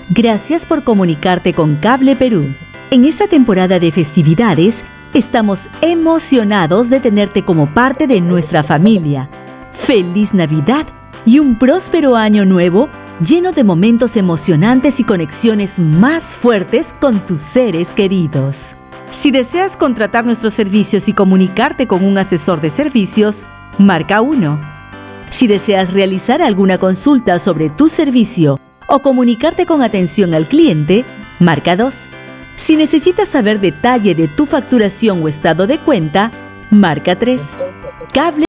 Gracias por comunicarte con Cable Perú. En esta temporada de festividades, estamos emocionados de tenerte como parte de nuestra familia. ¡Feliz Navidad y un próspero año nuevo lleno de momentos emocionantes y conexiones más fuertes con tus seres queridos! Si deseas contratar nuestros servicios y comunicarte con un asesor de servicios, marca 1. Si deseas realizar alguna consulta sobre tu servicio o comunicarte con atención al cliente, marca 2. Si necesitas saber detalle de tu facturación o estado de cuenta, marca 3. Cable.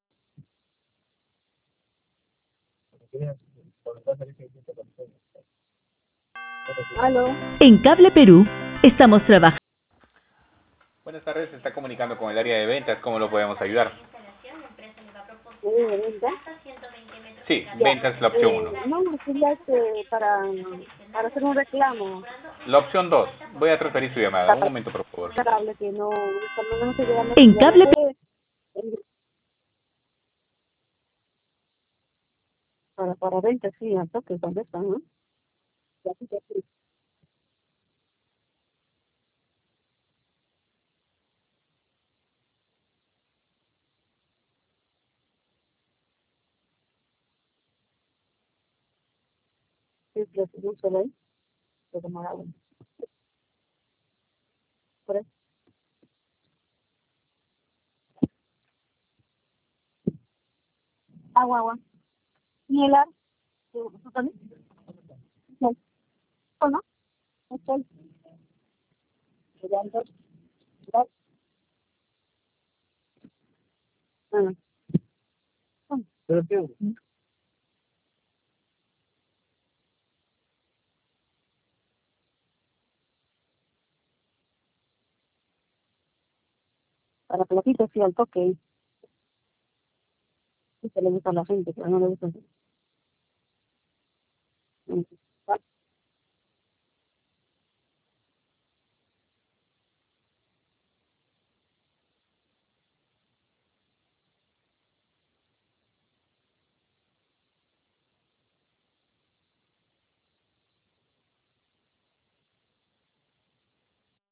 Aló. En Cable Perú estamos trabajando. Buenas tardes, se está comunicando con el área de ventas. ¿Cómo lo podemos ayudar? ¿Venta? Sí, Ya. ventas la opción 1. No, quería para hacer un reclamo. La opción 2. Voy a transferir su llamada. Un momento, por favor. Cable que no estoy llegando, En ya no Cable sé, para venta, sí, al toque, ¿dónde están, no? Ya, sí, ya, sí. Sí, sí, sí, un solo ahí, pero morado. Por eso. Agua. ¿Y el ar? ¿Tú también? No. ¿O no? Estoy. Llegando. Ya. Ah. ¿Pero qué? Para platitos, sí, al toque. Sí, se le gusta a la gente, pero no le gusta.